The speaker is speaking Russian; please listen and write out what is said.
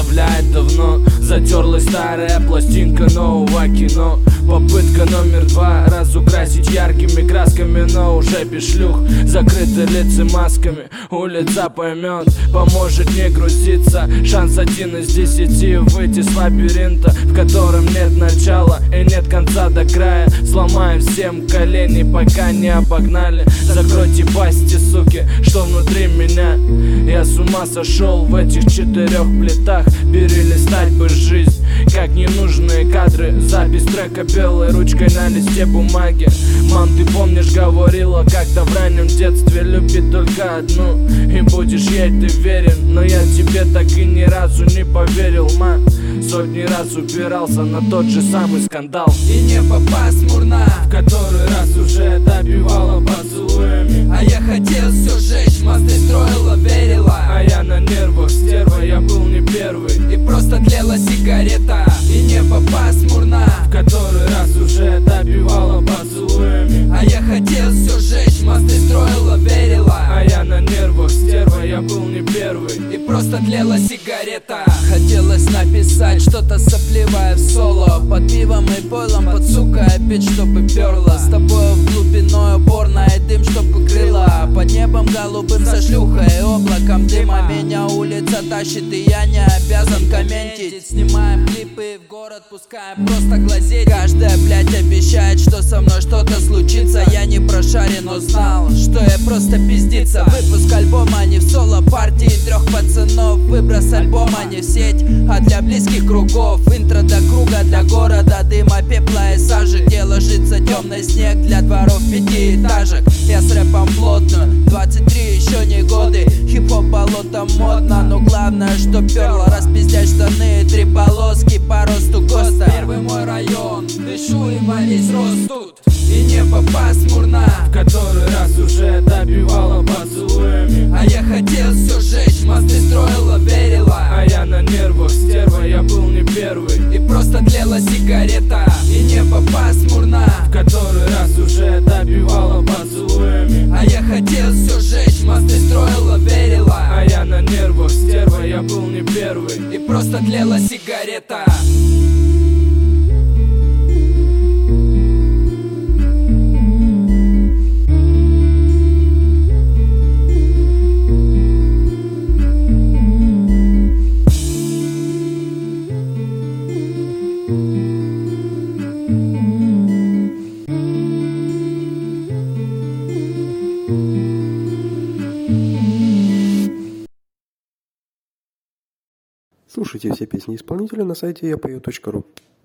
вдохновляет давно. Затерлась старая пластинка нового кино. Попытка номер 2 разукрасить яркими красками, но уже без шлюх. Закрыты лица масками, улица поймет, поможет не грузиться. Шанс 1 из 10 выйти с лабиринта, в котором нет начала и нет конца до края. Сломаем всем колени, пока не обогнали. Закройте пасти, суки, что внутри меня. Я с ума сошел в этих 4 плитах. Перелистать бы жизнь, как ненужные кадры. Запись трека белой ручкой на листе бумаги. Мам, ты помнишь, говорила как-то в раннем детстве: люби только одну и будешь ей ты верен. Но я тебе так и ни разу не поверил, ма. Сотни раз упирался на тот же самый скандал. И небо пасмурно, в который раз уже добивала поцелуями. а я хотел все сжечь, мосты строила, верила. А я на нервах, стерва, я был не первый. И просто тлела сигарета. И небо пасмурно, в который раз уже добивала поцелуями. а я хотел все сжечь, мосты строила, верила. А я на нервах, стерва, я был не первый. И просто тлела сигарета. Хотелось написать что-то сопливое в соло, под пивом и пойлом, под сука опять чтобы перла. С тобой в глубиной уборной дым, чтобы крыла. Под небом голубым со шлюхой и облаком дыма. Меня улица тащит, и я не обязан комментить. Снимаем клипы в город, пускаем просто глазеть. Каждая, блядь, обещает, что со мной что-то случится. Я не прошарен, но знал, что я просто пиздица. Выпуск альбома не в соло партии 3 пацанов. Выброс альбома не в сеть, а для близких кругов. Интро до круга для города, дыма, пепла и сажи, где ложится темный снег для дворов 5-этажек. Я с рэпом плотную, 23 еще не годы. Хип-хоп болото модно, но главное, что перло. Распиздять штаны, 3 полоски по росту ГОСТа. Первый мой район, дышу и во весь рост тут. И небо пасмурно, в который раз уже добивала поцелуями. а я хотел все сжечь, мосты строила, верила. А я на нервах, стерва, я был не первый. И просто тлела сигарета. И небо пасмурно, в который раз уже добивала поцелуями. а я хотел все сжечь, мосты строила, верила. А я на нервах, стерва, я был не первый. И просто тлела сигарета. Слушайте все песни исполнителя на сайте yapою.ru.